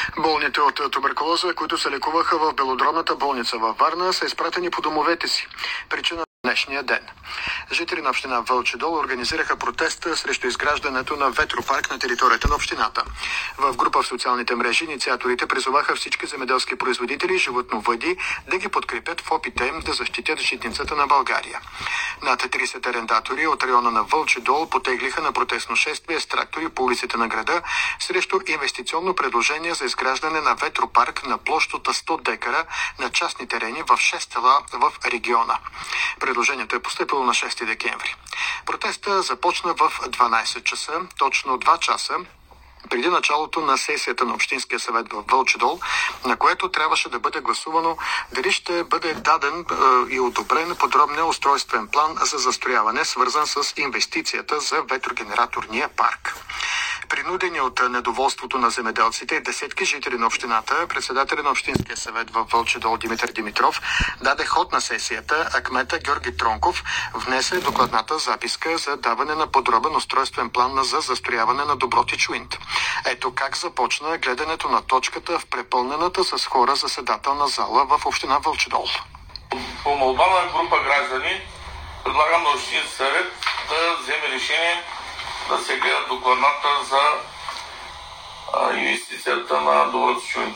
Болните от туберкулоза, които се лекуваха в Белодробната болница във Варна, са изпратени по домовете си. Причина днешния ден. Жители на община Вълчи дол организираха протеста срещу изграждането на ветропарк на територията на общината. В група в социалните мрежи инициаторите призоваха всички земеделски производители и животновъди да ги подкрепят в опита им да защитят житницата на България. Над 30 арендатори от района на Вълчи дол потеглиха на протестно шествие с трактори по улиците на града срещу инвестиционно предложение за изграждане на ветропарк на площ от 100 декара на частни терени в 6 села в региона. Предложението е постъпило на 6 декември. Протеста започна в 12 часа, точно 2 часа преди началото на сесията на Общинския съвет в Вълчи дол, на което трябваше да бъде гласувано дали ще бъде даден и одобрен подробния устройствен план за застрояване, свързан с инвестицията за ветрогенераторния парк. Принудени от недоволството на земеделците и десетки жители на общината, председателя на Общинския съвет в Вълчи дол Димитър Димитров даде ход на сесията, а кмета Георги Тронков внесе докладната записка за даване на подробен устройствен план за застрояване на Добротич Уинд. Ето как започна гледането на точката в препълнената с хора заседателна зала в община Вълчи дол. По молба на група граждани предлагам на Общинския съвет да вземе решение да се гледа докладната за инвестицията на Добротич Уинд.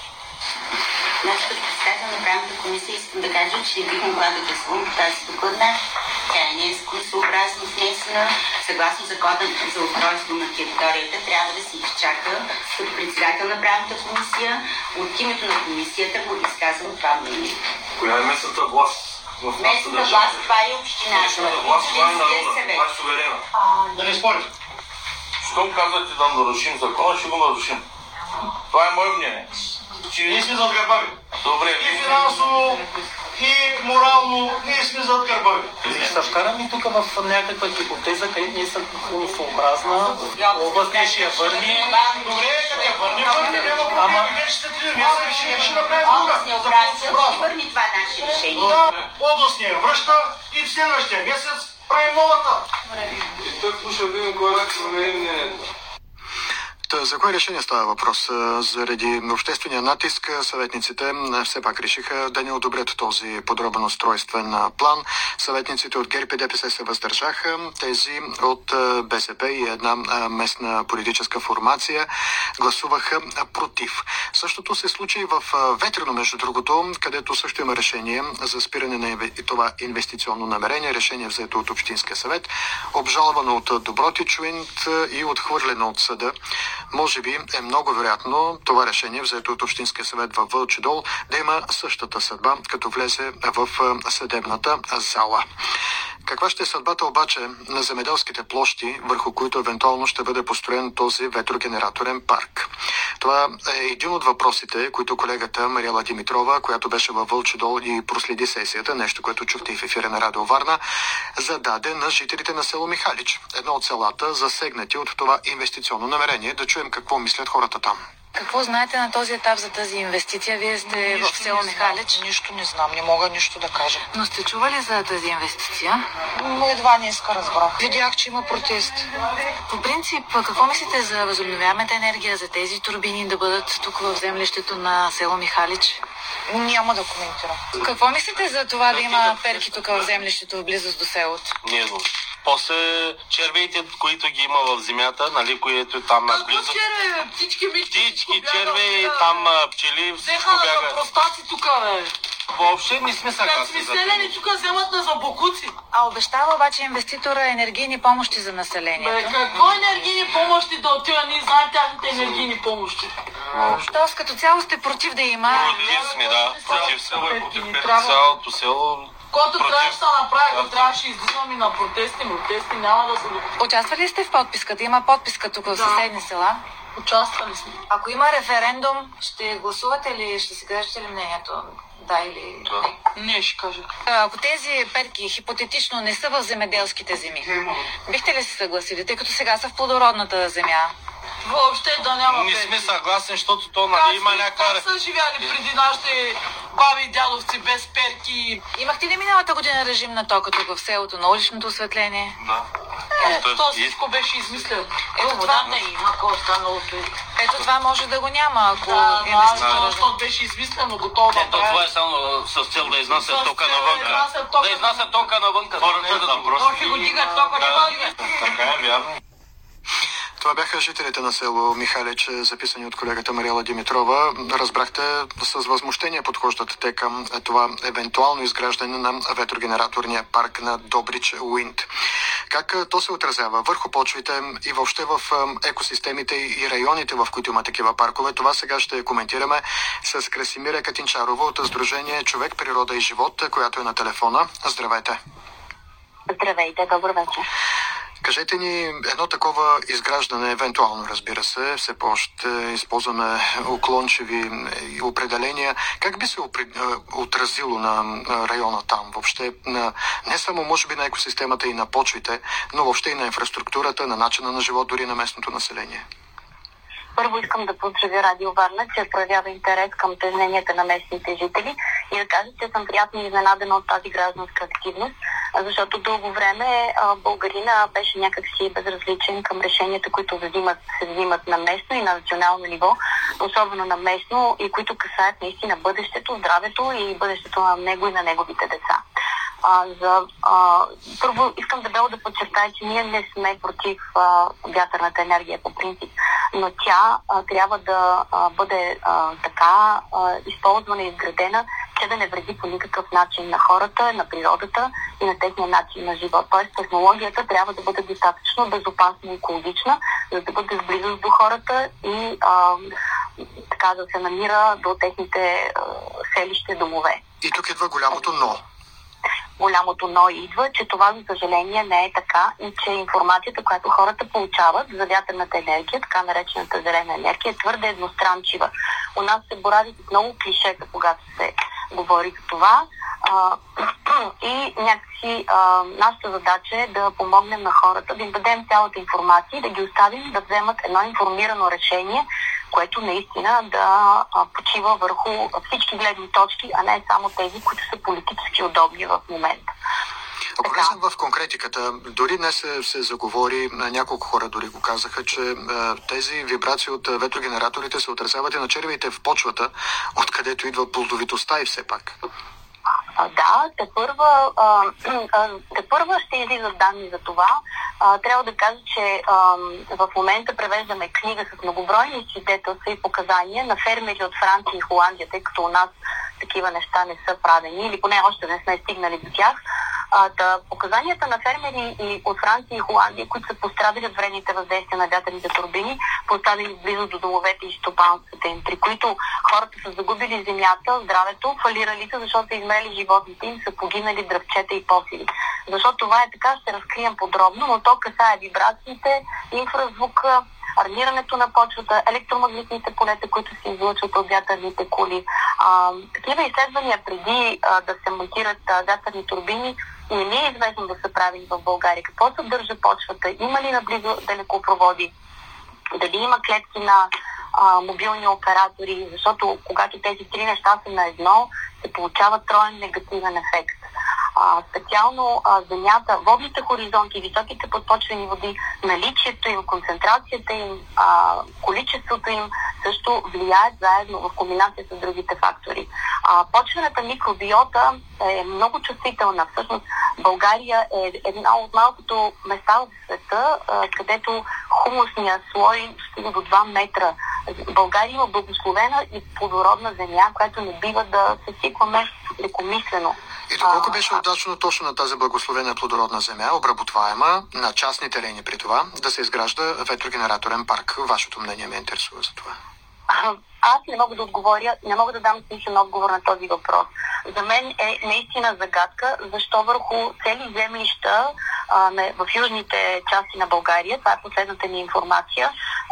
Значи, като председател на правната комисия искам да кажа, че бих могла да гласувам по тази докладна. Тя не е законосъобразно внесена. Съгласно закона за устройство на територията трябва да се изчака. Като председател на правната комисия от името на комисията го изказвам това мнение. Коя е местната власт? Местната власт, това е общината. Местната власт, това е народа, това е суверена. Да не спорим. Щом казвате да нарушим закона, ще го нарушим. Това е мое мнение. Ние сме зад гърбави. Добре. И финансово, и морално, ние сме зад гърбави. Ще вкараме тук в някаква хипотеза, където ние са законосъобразна, областния ще я върне. Добре, къде я върне, няма проблем. Вече сте три месеца, ще направим друга. Областния управител ще върне това наше решение. Да, областния връща и в следващия месец правим новата. И тък ще видим кой е мнението. За кое решение става въпрос? Заради обществения натиск съветниците все пак решиха да не одобрят този подробен устройствен план. Съветниците от ГЕРБ и ДПС се въздържаха. Тези от БСП и една местна политическа формация гласуваха против. Същото се случи и в Ветрино, между другото, където също има решение за спиране на това инвестиционно намерение. Решение взето от Общинския съвет, обжалвано от Добротич Уинд и отхвърлено от съда. Може би е много вероятно това решение, взето от Общинския съвет във Вълчи дол, да има същата съдба, като влезе в съдебната зала. Каква ще е съдбата обаче на земеделските площи, върху които евентуално ще бъде построен този ветрогенераторен парк? Това е един от въпросите, които колегата Мариела Димитрова, която беше във Вълчи дол и проследи сесията, нещо, което чухте и в ефира на Радио Варна, зададе на жителите на село Михалич, едно от селата, засегнати от това инвестиционно намерение. Да чуем какво мислят хората там. Какво знаете на този етап за тази инвестиция? Вие сте в село Михалич. Нищо не знам, не мога нищо да кажа. Но сте чували за тази инвестиция? Но едва днеска разбрах. Видях, че има протест. По принцип, какво мислите за възобновяемата енергия, за тези турбини да бъдат тук в землището на село Михалич? Няма да коментирам. Какво мислите за това да има перки тук в землището, в близост до селото? Не знам. После червеите, които ги има в земята, нали, което там наблизо. Какво черве, птички, птички, черве, там пчели, всичко бяга. Взеха простаци тук, бе. Въобще не сме съгласни. Как сме селени, тук вземат на забокуци. А обещава обаче инвеститора енергийни помощи за населението. Бе, какво енергийни помощи да отива? Ние знаем тяхните енергийни помощи. Тоест като цяло сте против да има? Против сме, да. Против сме. Цялото село. Който трябваше да се направи, трябваше излизаме на протести, няма да се допустим. Участвали ли сте в подписката? Има подписка тук в съседни села? Участвали сме. Ако има референдум, ще гласувате ли, ще си кажете ли мнението? Да или не? Не, ще кажа. Ако тези перки хипотетично не са в земеделските земи, бихте ли се съгласили, тъй като сега са в плодородната земя? Въобще да няма перки. Не сме съгласни, защото то има някаква... Как са живяли преди нашите баби и дядовци без перки? Имахте ли миналата година режим на тока тук в селото, на уличното осветление? Да. То всичко беше измислено. Ето това не има, какво останалото. Ето това може да го няма, ако защото беше измислено, готово да прави. Това е само с цел да изнася тока навънка. Да изнася тока навънка. Хората да просто го дигат тока навънка. Така е, вярно. Това бяха жителите на село Михалич, записани от колегата Мариела Димитрова. Разбрахте, с възмущение подхождат те към това евентуално изграждане на ветрогенераторния парк на Добрич Уинд. Как то се отразява върху почвите и въобще в екосистемите и районите, в които има такива паркове, това сега ще коментираме с Красимира Катинчарова от Сдружение Човек, природа и живот, която е на телефона. Здравейте! Здравейте, добър вечер. Кажете ни, едно такова изграждане, евентуално разбира се, все по-ще използваме уклончиви определения, как би се отразило на района там, въобще не само може би на екосистемата и на почвите, но въобще и на инфраструктурата, на начина на живот, дори на местното население? Първо искам да поздравя Радио Варна, че проявява интерес към тежненията на местните жители и да кажа, че съм приятно изненадана от тази гражданска активност, защото дълго време българина беше някакси безразличен към решенията, които се взимат на местно и на национално ниво, особено на местно, и които касаят наистина бъдещето, здравето и бъдещето на него и на неговите деца. Първо искам дебело да подчертая, че ние не сме против вятърната енергия по принцип, но тя трябва да бъде така използвана и изградена, че да не вреди по никакъв начин на хората, на природата и на техния начин на живот. Тоест технологията трябва да бъде достатъчно безопасна и екологична, за да бъде в близост до хората и така да се намира до техните селища, домове. И тук идва голямото но. Голямото но идва, че това за съжаление не е така и че информацията, която хората получават за вятърната енергия, така наречената зелена енергия, е твърде едностранчива. У нас се борави с много клишета, когато се говори за това. И някакси нашата задача е да помогнем на хората, да им дадем цялата информация и да ги оставим да вземат едно информирано решение, което наистина да почива върху всички гледни точки, а не само тези, които са политически удобни в момента. Ако влезем в конкретиката, дори днес се заговори, няколко хора дори го казаха, че тези вибрации от ветрогенераторите се отразяват и на червеите в почвата, откъдето идва плодовитостта и все пак. Да, те първа ще излизат данни за това. Трябва да кажа, че в момента превеждаме книга с многобройни свидетелства и показания на фермери от Франция и Холандия, тъй като у нас такива неща не са правени или поне още не сме стигнали до тях. Показанията на фермери и от Франция и Холандия, които са пострадали от вредните въздействия на вятърните турбини, поставени близо до домовете и стопанствата им, при които хората са загубили земята, здравето, фалирали са, защото са измрели животните им, са погинали дръвчета и посеви. Защото това е така, ще разкрием подробно, но то касае вибрациите, инфразвука, армирането на почвата, електромагнитните полета, които се излъчват от вятърните кули. Такива изследвания преди да се монтират вятърни турбини не ми е известно да са правени в България. Какво съдържа почвата? Има ли наблизо далекопроводи? Дали има клетки на мобилни оператори? Защото когато тези три неща са на едно, се получава троен негативен ефект. Специално земята, водните хоризонти, високите подпочвени води, наличието им, концентрацията им, количеството им също влияят заедно в комбинация с другите фактори. Почвената микробиота е много чувствителна. Всъщност България е една от малкото места в света, където хумусният слой стига до 2 метра. България има благословена и плодородна земя, която не бива да се сипваме лекомислено. И доколко беше удачно точно на тази благословена плодородна земя, обработваема на частни терени при това, да се изгражда ветрогенераторен парк? Вашето мнение ме интересува за това. Аз не мога да отговоря, не мога да дам смислен отговор на този въпрос. За мен е наистина загадка, защо върху цели землища в южните части на България, това е последната ни информация,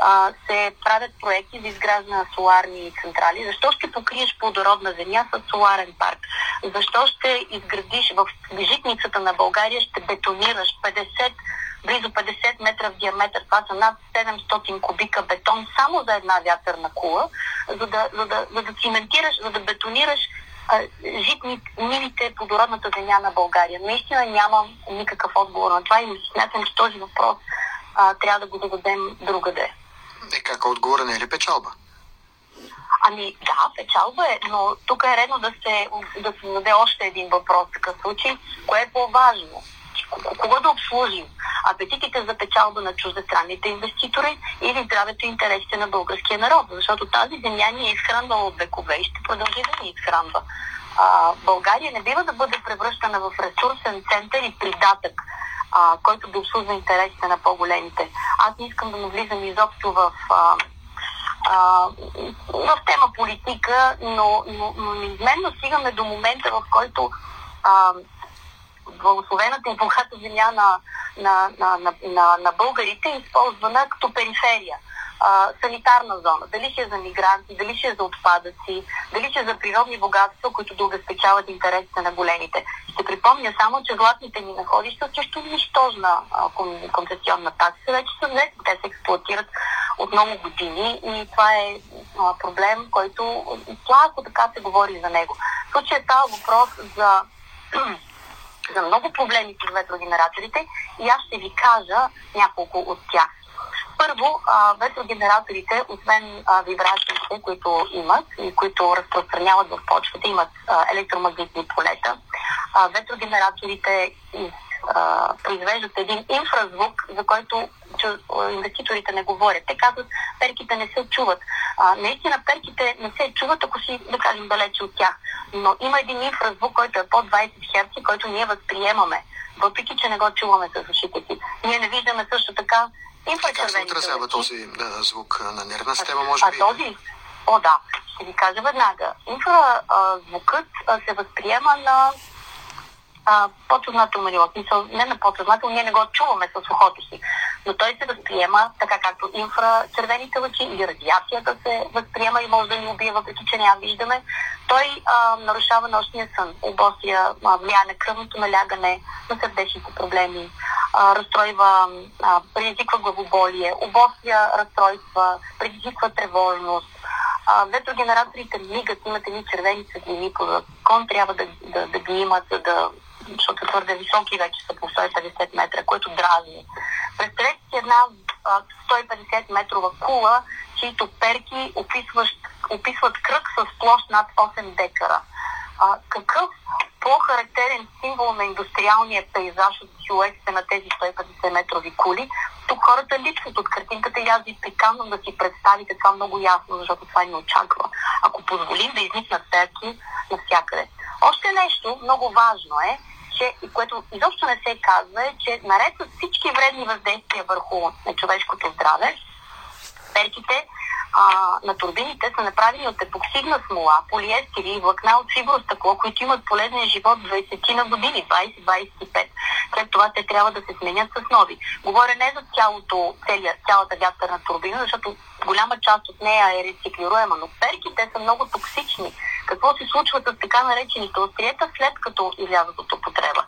се правят проекти за изграждане на соларни централи. Защо ще покриеш плодородна земя с соларен парк? Защо ще изградиш в житницата на България, ще бетонираш близо 50 метра в диаметър, това са над 700 кубика бетон само за една вятърна кула, за да циментираш, за да бетонираш нивите, плодородната земя на България. Наистина нямам никакъв отговор на това и смятам, че този въпрос трябва да го зададем другаде. Как отговора не е ли печалба? Ами да, печалба е, но тук е редно да се зададе още един въпрос в такъв случай. Кое е по-важно? Кого да обслужим? Апетитите за печалба на чуждестранните инвеститори или здравето и интересите на българския народ? Защото тази земя ни е изхранвала от векове и ще продължи да ни изхранва. България не бива да бъде превръщана в ресурсен център и придатък, който да обслужва интересите на по-големите. Аз не искам да навлизам изобщо в тема политика, но неизменно стигаме до момента, в който благословената и богата земя на българите е използвана като периферия. Санитарна зона. Дали ще е за мигранти, дали ще е за отпадъци, дали ще е за природни богатства, които да обезпечават интересите на големите. Ще припомня само, че златните ни находища също нищожна концесионна такса вече са взети. Те се експлоатират от много години и това е проблем, който плахо така се говори за него. В случая става въпрос за много проблеми с ветрогенераторите и аз ще ви кажа няколко от тях. Първо, ветрогенераторите, освен вибрациите, които имат и които разпространяват в почвата, имат електромагнитни полета. Ветрогенераторите произвеждат един инфразвук, за който инвеститорите не говорят. Те казват, перките не се чуват. Наистина перките не се чуват, ако си, да кажем, далече от тях. Но има един инфразвук, който е под 20 Hz, който ние възприемаме, въпреки че не го чуваме с ушите си. Ние не виждаме също така инфрачервените. Как се отразява този звук на нервна система, може би? Да, ще ви кажа веднага. Инфразвукът се възприема на подсъзнателно ниво. Не на подсъзнателно, ние не го чуваме с ухото си. Но той се възприема така, както инфрачервените лъчи или радиацията се възприема и може да ни убие, въпреки че не я виждаме. Той нарушава нощния сън, обостря, влияе на кръвното налягане, на сърдечните проблеми, разстройва, предизвиква главоболие, обостря разстройства, предизвиква тревожност. Ветрогенераторите мигат, имат едни червени светлини, по закон трябва да ги имат, защото твърде високи вече са по 150 метра, което дразни. Представете си една 150 метрова кула, чието перки описват кръг с площ над 8 декара. Какъв по-характерен символ на индустриалния пейзаж от силуетите на тези 150 метрови кули? Тук хората липсват от картинката и аз ви приканвам да си представите това много ясно, защото това не очаква. Ако позволим да изникнат перки навсякъде. Още нещо много важно е, което изобщо не се казва, е, че наред с всички вредни въздействия върху човешкото здраве, перките на турбините са направени от епоксидна смола, полиестери и влакна от фибростъкло, които имат полезен живот 20 на години, 20-25. След това те трябва да се сменят с нови. Говоря не за цялата вятърна турбина, защото голяма част от нея е рециклируема, но перките са много токсични. Какво се случва с така наречените остриета, след като излязат от употреба?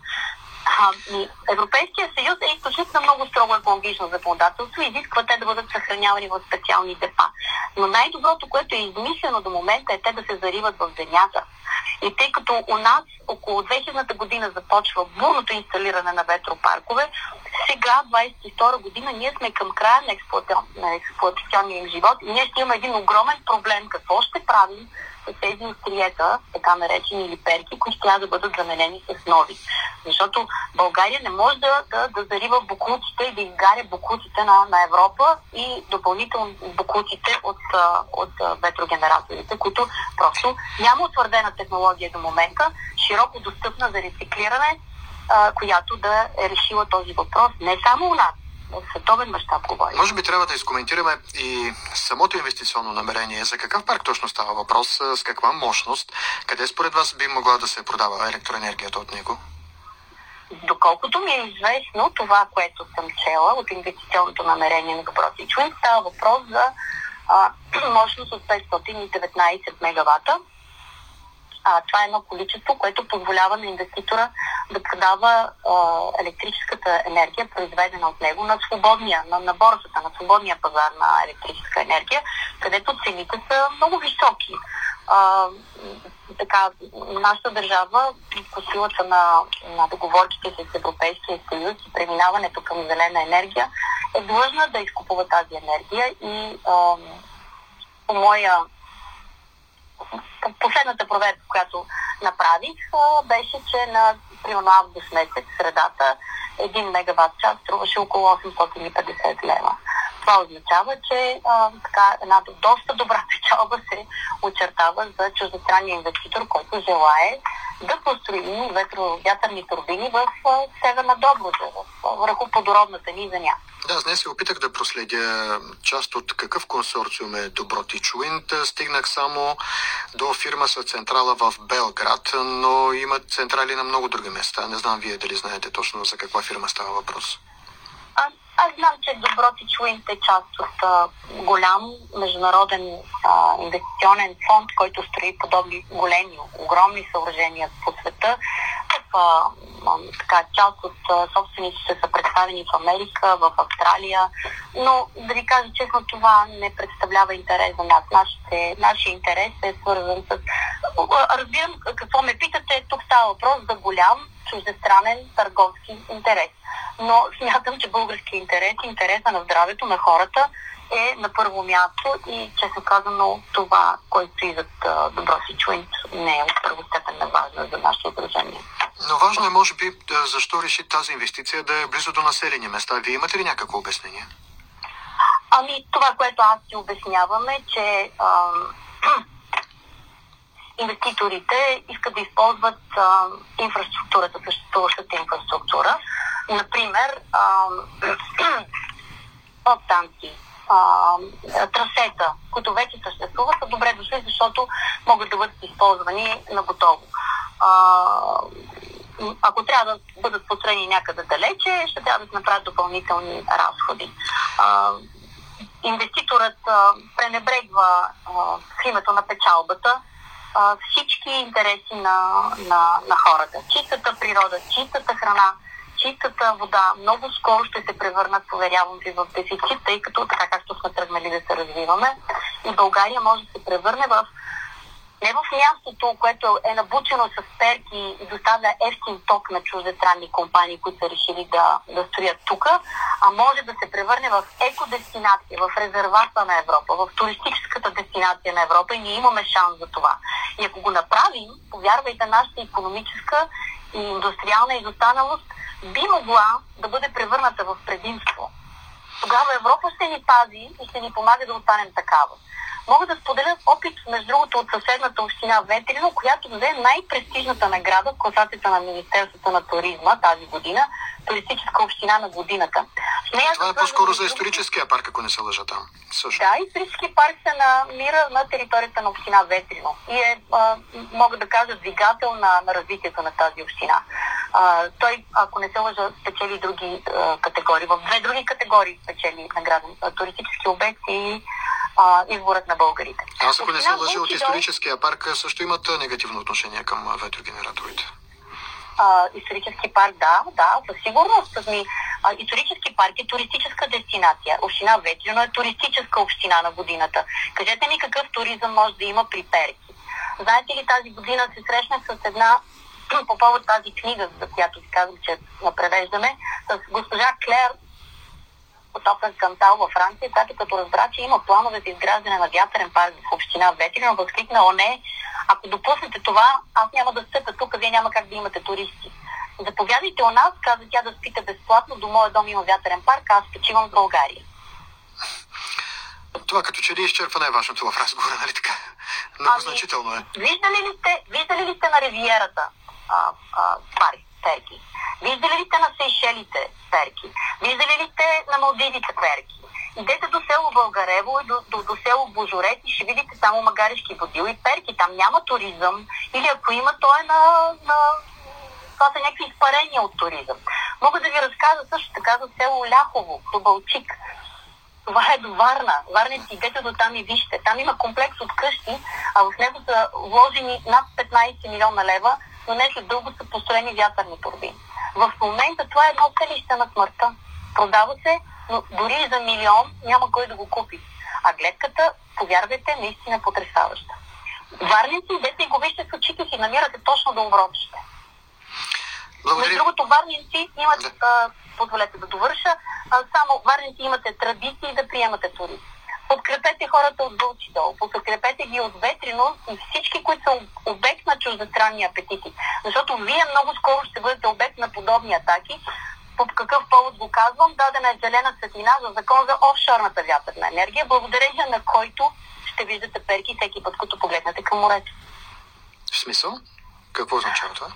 Европейския съюз е източник на много строго екологично законодателство и изисква те да бъдат съхранявани в специални депа. Но най-доброто, което е измислено до момента, е те да се зариват в земята. И тъй като у нас около 2000-та година започва бурното инсталиране на ветропаркове, сега, 22 година, ние сме към края на експлоатационния им живот и ние ще имаме един огромен проблем. Какво ще правим с тези остриета, така наречени или перки, които трябва да бъдат заменени с нови? Защото България не може да зарива боклуците и да изгаря боклуците на Европа и допълнително боклуците от ветрогенераторите, които просто няма утвърдена технология до момента, широко достъпна за рециклиране, която да е решила този въпрос не само у нас, в световен мащаб говорим. Може би трябва да изкоментираме и самото инвестиционно намерение. За какъв парк точно става въпрос, с каква мощност, къде според вас би могла да се продава електроенергията от него? Доколкото ми е известно, това, което съм чела от инвестиционното намерение на Доброти Чуин, става въпрос за мощност от 519 мегавата. Това е едно количество, което позволява на инвеститора да продава електрическата енергия, произведена от него на борсата, на свободния пазар на електрическа енергия, където цените са много високи. Нашата държава по силата на договорите с Европейския съюз и преминаването към зелена енергия е длъжна да изкупува тази енергия и последната проверка, която направих, беше, че на примерно август месец, средата, 1 мегаватт час струваше около 850 лева. Това означава, че една доста добра печалба се очертава за чуждестранния инвеститор, който желае да построи вятърни турбини в Северна Добруджа, върху плодородната ни земя. Да, аз днес се опитах да проследя част от какъв консорциум е Добротич Уинд. Стигнах само до фирма с централа в Белград, но имат централи на много други места. Не знам вие дали знаете точно за каква фирма става въпрос. Аз знам, че Добротич Уинд е част от голям международен инвестиционен фонд, който строи подобни големи, огромни съоръжения по света. Част от собствениците са представени в Америка, в Австралия, но да ви кажа честно, това не представлява интерес за нас. Нашия интерес е свързан с... Разбирам какво ме питате, тук става въпрос за голям чуждестранен търговски интерес. Но смятам, че български интереса на здравето на хората е на първо място и, честно казано, това, което стои зад Добротич Уинд, не е от първостепенна важна за нашето отражение. Но важно е, може би, защо реши тази инвестиция да е близо до населени места. Вие имате ли някакво обяснение? Това, което аз си обяснявам е, че инвеститорите искат да използват инфраструктурата, съществуващата инфраструктура. Например, подстанции, трасета, които вече съществуват, са добре дошли, защото могат да бъдат използвани на готово. Ако трябва да бъдат построени някъде далече, ще трябва да се направят допълнителни разходи. Инвеститорът пренебрегва в името на печалбата всички интереси на хората. Чистата природа, чистата храна, чистата вода много скоро ще се превърнат, поверявам ви, в дефицит, тъй като така както сме тръгнали да се развиваме. И България може да се превърне не в мястото, което е набучено с перки и доставя евтин ток на чуждестранни компании, които са решили да строят тук, а може да се превърне в екодестинация, в резервата на Европа, в туристическата дестинация на Европа и ние имаме шанс за това. И ако го направим, повярвайте, нашата икономическа и индустриална изостаналост би могла да бъде превърната в предимство. Тогава Европа ще ни пази и ще ни помага да останем такава. Мога да споделя опит, между другото, от съседната община Ветрино, която взе най-престижната награда в класацията на Министерството на туризма тази година, туристическа община на годината. Това е по-скоро за историческия парк, ако не се лъжа там. Също. Да, исторически парк се намира на територията на община Ветрино и е, мога да кажа, двигател на развитието на тази община. Той, ако не се лъжа, спечели други категории. В 2 други категории спечели награда. Туристически обект и изборът на българите. Аз, ако не се лъжа, от историческия парк също имат негативно отношение към ветрогенераторите. Исторически парк, да, със сигурност. Исторически парк е туристическа дестинация. Община Ветрино е туристическа община на годината. Кажете ми какъв туризъм може да има при перки. Знаете ли, тази година се срещнах с една, по повод тази книга, за която ви казвам, че я превеждаме, с госпожа Клер от Опен Кантал във Франция, която като разбра, че има планове за изграждане на вятърен парк в община Ветрино, възкликна: "О, не, ако допуснете това, аз няма да стъпя тук, вие няма как да имате туристи. Заповядайте у нас", каза тя, "да спите безплатно, до моя дом има вятърен парк, аз почивам в България." Това като че ли изчерпва най-важното в разговора, нали така? Много значително е. Виждали ли сте на Ривиерата перки? Виждали ли сте на Сейшелите перки? Виждали ли сте на Малдивите перки? Идете до село Българево и до село Божурет и ще видите само магарешки водил и перки. Там няма туризъм. Или ако има, то е това са някакви изпарения от туризъм. Мога да ви разкажа също така за село Ляхово, Хубалчик. Това е до Варна. Варнеци, идете до там и вижте. Там има комплекс от къщи, а в него са вложени над 15 милиона лева, но не след дълго са построени вятърни турбини. В момента това е едно селище на смъртта. Продава се, но дори и за 1 милион няма кой да го купи. А гледката, повярвайте, наистина потресаваща. Варнеци, идете и го вижте с очите си, намирате точно до оброчите. Между другото, варненци имат, позволете да довърша, само варненци имате традиции да приемате туристи. Подкрепете хората от Вълчи дол, подкрепете ги от Ветрино и всички, които са обект на чуждестранни апетити. Защото вие много скоро ще бъдете обект на подобни атаки. По какъв повод го казвам? Дадена е зелена светлина за закон за офшорната вятърна енергия, благодарение на който ще виждате перки всеки път, като погледнете към морето. В смисъл? Какво означава това?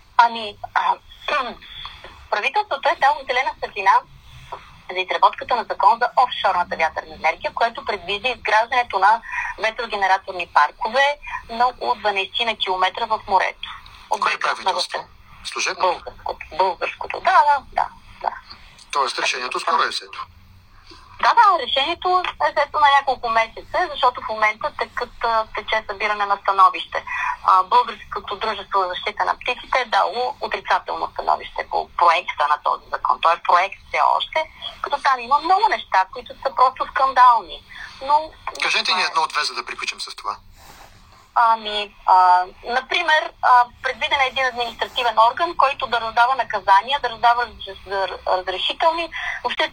Правителството е дало зелена светлина за изработката на закон за офшорната вятърна енергия, което предвижда изграждането на ветрогенераторни паркове на около 12 на километра в морето. Кое е правителство? Служебно? Българското. Да. Тоест решението скоро е взето. Да, решението е взето на няколко месеца, защото в момента тече събиране на становище. Българското дружество за защита на птиците е дало отрицателно становище по проекта на този закон. Той е проект все още, като там има много неща, които са просто скандални. Но кажете ни едно-две, за да приключим с това. Например, предвиден е един административен орган, който да раздава наказания, да раздава разрешителни. Въобще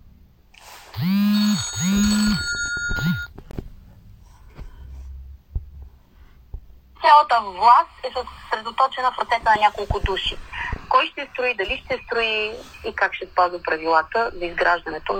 цялата власт е съсредоточена в ръцете на няколко души. Кой ще строи, дали ще строи и как ще спазва правилата за изграждането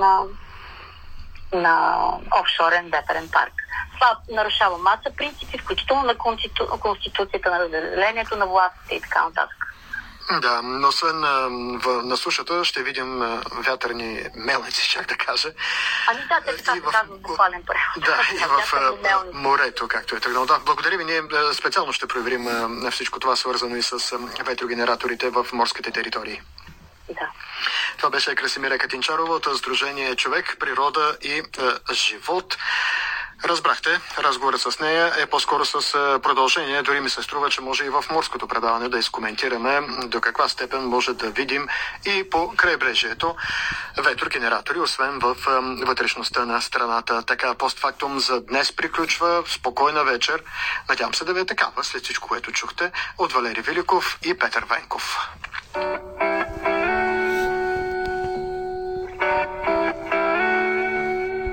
на офшорен ветърен парк. Това нарушава маса принципи, включително на Конституцията, на разделението на властите и така нататък. Да, но освен на сушата ще видим вятърни мелници, чак да кажа. Те така се казват буквален превод. Да, и в морето, както е тръгнало. Да, благодаря ви. Ние специално ще проверим всичко това, свързано и с ветрогенераторите в морските територии. Да. Това беше Красимира Катинчарова от Сдружение Човек, природа и живот. Разбрахте, разговорът с нея е по-скоро с продължение. Дори ми се струва, че може и в морското предаване да изкоментираме до каква степен може да видим и по крайбрежието ветрогенератори, освен в вътрешността на страната. Така, постфактум за днес приключва. Спокойна вечер. Надявам се да ви е такава, след всичко, което чухте от Валери Великов и Петър Венков.